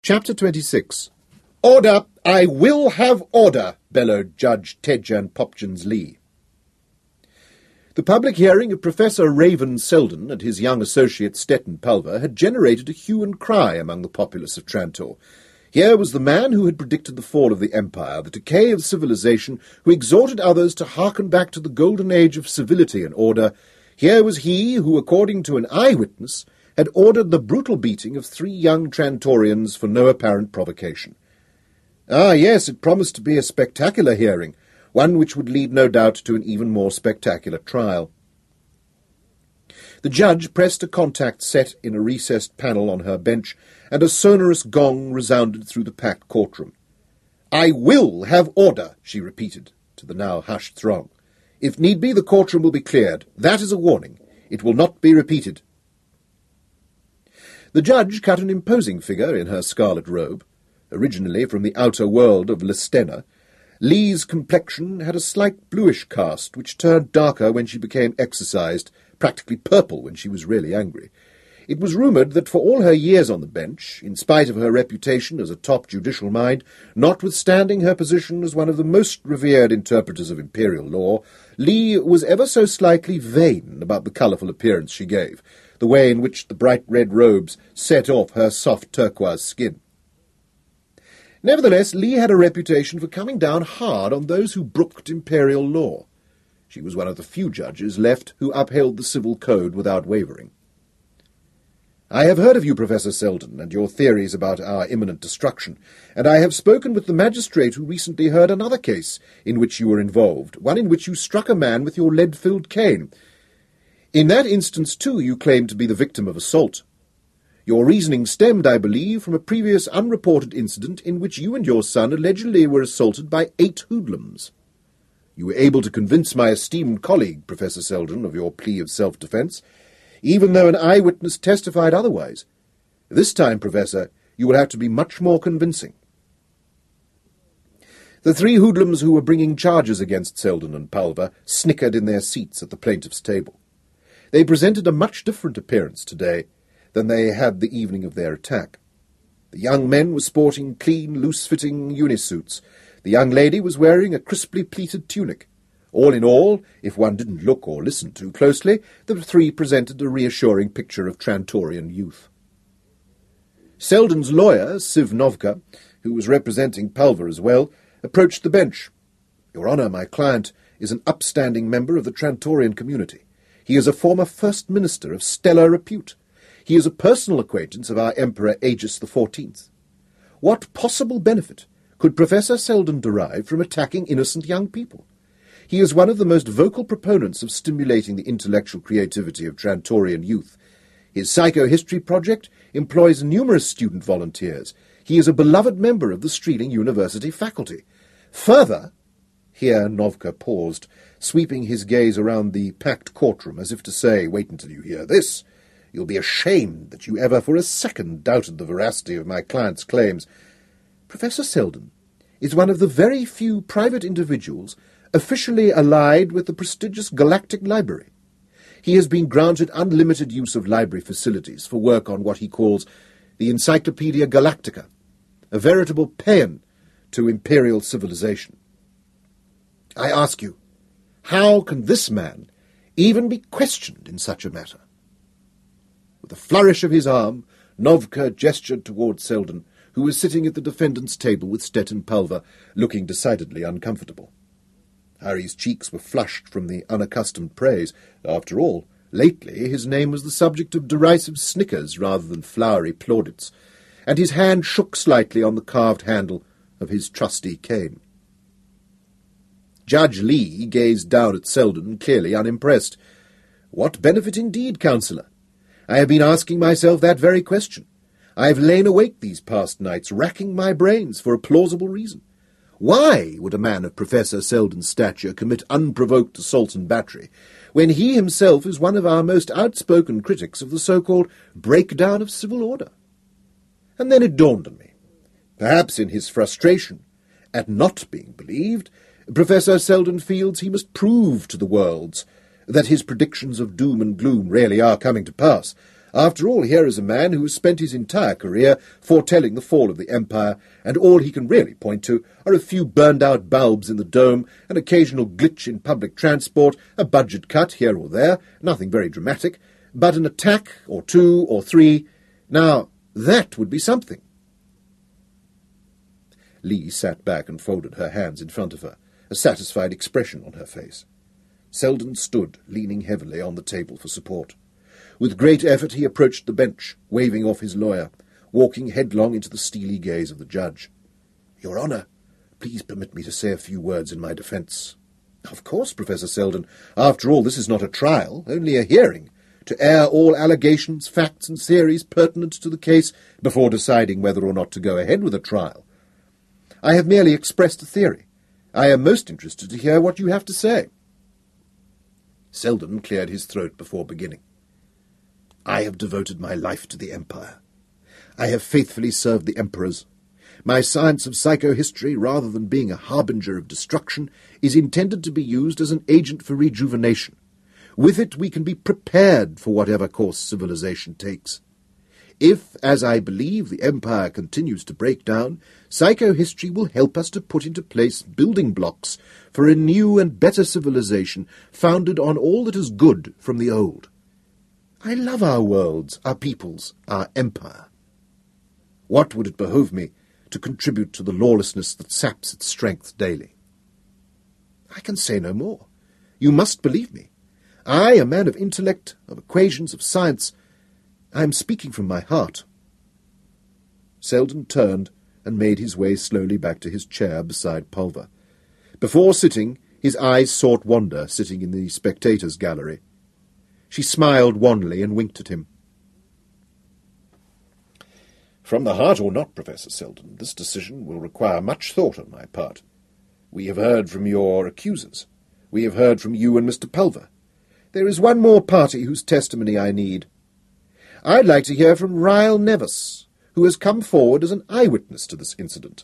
Chapter 26. "Order! I will have order!" bellowed Judge Tedjan Popkins Lee. The public hearing of Professor Raven Selden and his young associate Stettin Pulver had generated a hue and cry among the populace of Trantor. Here was the man who had predicted the fall of the Empire, the decay of civilization, who exhorted others to hearken back to the golden age of civility and order. Here was he who, according to an eyewitness, had ordered the brutal beating of 3 young Trantorians for no apparent provocation. Ah, yes, it promised to be a spectacular hearing, one which would lead no doubt to an even more spectacular trial. The judge pressed a contact set in a recessed panel on her bench, and a sonorous gong resounded through the packed courtroom. "I will have order," she repeated to the now hushed throng. "If need be, the courtroom will be cleared. That is a warning. It will not be repeated." The judge cut an imposing figure in her scarlet robe. Originally from the outer world of Lestenna, Lee's complexion had a slight bluish cast, which turned darker when she became exercised, practically purple when she was really angry. It was rumoured that for all her years on the bench, in spite of her reputation as a top judicial mind, notwithstanding her position as one of the most revered interpreters of imperial law, Lee was ever so slightly vain about the colourful appearance she gave, the way in which the bright red robes set off her soft turquoise skin. Nevertheless, Lee had a reputation for coming down hard on those who brooked imperial law. She was one of the few judges left who upheld the civil code without wavering. "I have heard of you, Professor Selden, and your theories about our imminent destruction, and I have spoken with the magistrate who recently heard another case in which you were involved, one in which you struck a man with your lead-filled cane. In that instance, too, you claimed to be the victim of assault. Your reasoning stemmed, I believe, from a previous unreported incident in which you and your son allegedly were assaulted by 8 hoodlums. You were able to convince my esteemed colleague, Professor Selden, of your plea of self-defence, even though an eyewitness testified otherwise. This time, Professor, you will have to be much more convincing." The 3 hoodlums who were bringing charges against Selden and Pulver snickered in their seats at the plaintiff's table. They presented a much different appearance today than they had the evening of their attack. The young men were sporting clean, loose-fitting unisuits. The young lady was wearing a crisply pleated tunic. All in all, if one didn't look or listen too closely, the 3 presented a reassuring picture of Trantorian youth. Selden's lawyer, Siv Novka, who was representing Pulver as well, approached the bench. "Your Honour, my client is an upstanding member of the Trantorian community. He is a former First Minister of stellar repute. He is a personal acquaintance of our Emperor Aegis XIV. What possible benefit could Professor Selden derive from attacking innocent young people? He is one of the most vocal proponents of stimulating the intellectual creativity of Trantorian youth. His psychohistory project employs numerous student volunteers. He is a beloved member of the Streeling University faculty. Further—" Here Novka paused, sweeping his gaze around the packed courtroom as if to say, "Wait until you hear this. You'll be ashamed that you ever for a second doubted the veracity of my client's claims. Professor Selden is one of the very few private individuals officially allied with the prestigious Galactic Library. He has been granted unlimited use of library facilities for work on what he calls the Encyclopaedia Galactica, a veritable paean to imperial civilization. I ask you, how can this man even be questioned in such a matter?" With a flourish of his arm, Novka gestured towards Selden, who was sitting at the defendant's table with Stettin Pulver, looking decidedly uncomfortable. Harry's cheeks were flushed from the unaccustomed praise. After all, lately his name was the subject of derisive snickers rather than flowery plaudits, and his hand shook slightly on the carved handle of his trusty cane. Judge Lee gazed down at Selden, clearly unimpressed. "What benefit indeed, Counsellor? I have been asking myself that very question. I have lain awake these past nights, racking my brains for a plausible reason. Why would a man of Professor Selden's stature commit unprovoked assault and battery, when he himself is one of our most outspoken critics of the so-called breakdown of civil order? And then it dawned on me. Perhaps in his frustration at not being believed, Professor Selden feels he must prove to the worlds that his predictions of doom and gloom really are coming to pass. After all, here is a man who has spent his entire career foretelling the fall of the empire, and all he can really point to are a few burned-out bulbs in the dome, an occasional glitch in public transport, a budget cut here or there, nothing very dramatic, but an attack, or two, or three. Now, that would be something. Lee sat back and folded her hands in front of her, a satisfied expression on her face. Selden stood, leaning heavily on the table for support. With great effort he approached the bench, waving off his lawyer, walking headlong into the steely gaze of the judge. "Your Honour, please permit me to say a few words in my defence." "Of course, Professor Selden. After all, this is not a trial, only a hearing, to air all allegations, facts and theories pertinent to the case before deciding whether or not to go ahead with a trial. I have merely expressed a theory. I am most interested to hear what you have to say." Selden cleared his throat before beginning. "I have devoted my life to the Empire. I have faithfully served the Emperors. My science of psychohistory, rather than being a harbinger of destruction, is intended to be used as an agent for rejuvenation. With it we can be prepared for whatever course civilization takes. If, as I believe, the Empire continues to break down, psychohistory will help us to put into place building blocks for a new and better civilization founded on all that is good from the old. I love our worlds, our peoples, our empire. What would it behove me to contribute to the lawlessness that saps its strength daily? I can say no more. You must believe me. I, a man of intellect, of equations, of science, I am speaking from my heart." Selden turned and made his way slowly back to his chair beside Pulver. Before sitting, his eyes sought Wanda, sitting in the spectators' gallery. She smiled wanly and winked at him. "From the heart or not, Professor Selden, this decision will require much thought on my part. We have heard from your accusers. We have heard from you and Mr. Pulver. There is one more party whose testimony I need. I'd like to hear from Ryle Nevis, who has come forward as an eyewitness to this incident."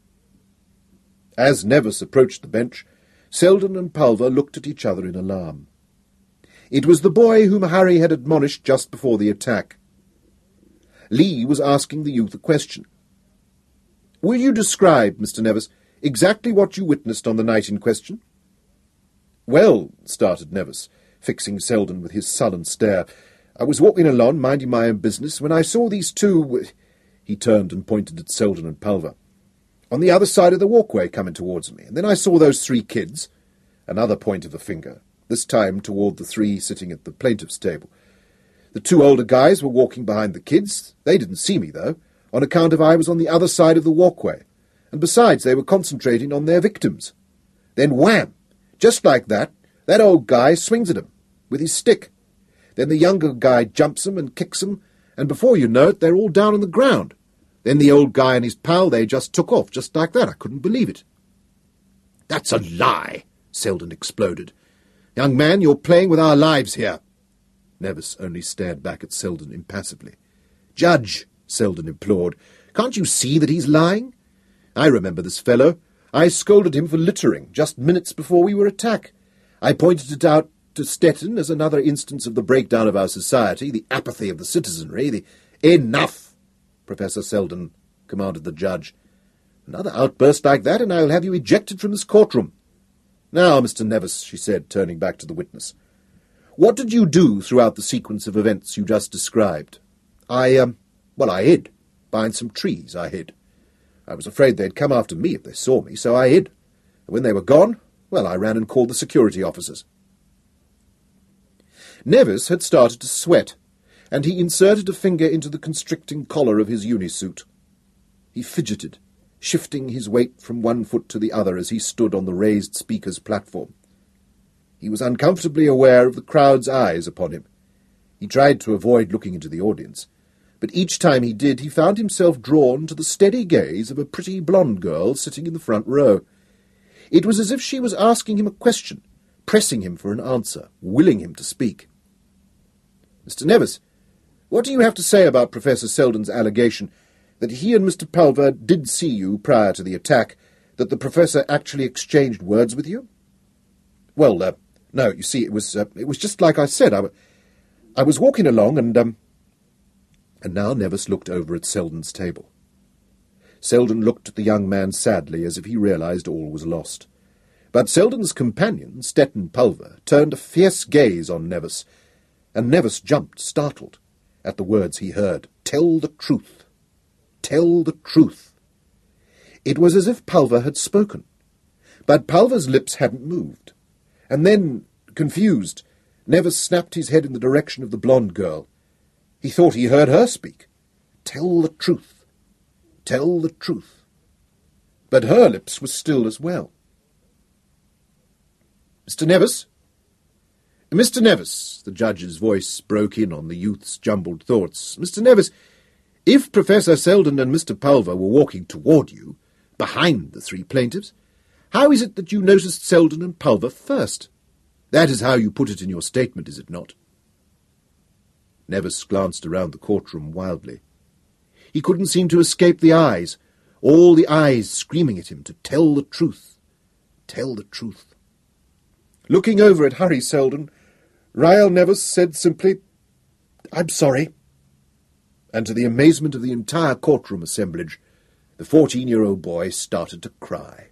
As Nevis approached the bench, Selden and Pulver looked at each other in alarm. It was the boy whom Harry had admonished just before the attack. Lee was asking the youth a question. "Will you describe, Mr. Nevis, exactly what you witnessed on the night in question?" "Well," started Nevis, fixing Selden with his sullen stare, "I was walking along, minding my own business, when I saw these two—" He turned and pointed at Selden and Pulver. "On the other side of the walkway coming towards me, and then I saw those three kids." Another point of a finger, this time toward the three sitting at the plaintiff's table. "The two older guys were walking behind the kids. They didn't see me, though, on account of I was on the other side of the walkway, and besides they were concentrating on their victims. Then wham! Just like that old guy swings at 'em with his stick. Then the younger guy jumps 'em and kicks 'em, and before you know it, they're all down on the ground. Then the old guy and his pal, they just took off, just like that. I couldn't believe it." "That's a lie!" Selden exploded. "Young man, you're playing with our lives here." Nevis only stared back at Selden impassively. "Judge," Selden implored, "can't you see that he's lying? I remember this fellow. I scolded him for littering just minutes before we were attacked. I pointed it out to Stettin as another instance of the breakdown of our society, the apathy of the citizenry, the—" "Enough, Professor Selden," commanded the judge. "Another outburst like that, and I'll have you ejected from this courtroom. Now, Mr. Nevis," she said, turning back to the witness, "what did you do throughout the sequence of events you just described?" I hid. Behind some trees, I hid. I was afraid they'd come after me if they saw me, so I hid. And when they were gone, well, I ran and called the security officers." Nevis had started to sweat, and he inserted a finger into the constricting collar of his unisuit. He fidgeted, shifting his weight from one foot to the other as he stood on the raised speaker's platform. He was uncomfortably aware of the crowd's eyes upon him. He tried to avoid looking into the audience, but each time he did, he found himself drawn to the steady gaze of a pretty blonde girl sitting in the front row. It was as if she was asking him a question, pressing him for an answer, willing him to speak. "Mr. Nevis, what do you have to say about Professor Selden's allegation that he and Mr. Pulver did see you prior to the attack, that the Professor actually exchanged words with you?" "Well, no, you see, it was just like I said. I was walking along, and And now Nevis looked over at Selden's table. Selden looked at the young man sadly, as if he realized all was lost. But Selden's companion, Stettin Pulver, turned a fierce gaze on Nevis, and Nevis jumped, startled, at the words he heard. "Tell the truth. Tell the truth." It was as if Pulver had spoken, but Pulver's lips hadn't moved. And then, confused, Nevis snapped his head in the direction of the blonde girl. He thought he heard her speak. Tell the truth. Tell the truth. But her lips were still as well. "Mr. Nevis? Mr. Nevis," the judge's voice broke in on the youth's jumbled thoughts. "Mr. Nevis, if Professor Selden and Mr. Pulver were walking toward you, behind the three plaintiffs, how is it that you noticed Selden and Pulver first? That is how you put it in your statement, is it not?" Nevis glanced around the courtroom wildly. He couldn't seem to escape the eyes, all the eyes screaming at him to tell the truth. Tell the truth. Looking over at Harry Selden, Rael Nevis said simply, "I'm sorry." And to the amazement of the entire courtroom assemblage, the 14-year-old boy started to cry.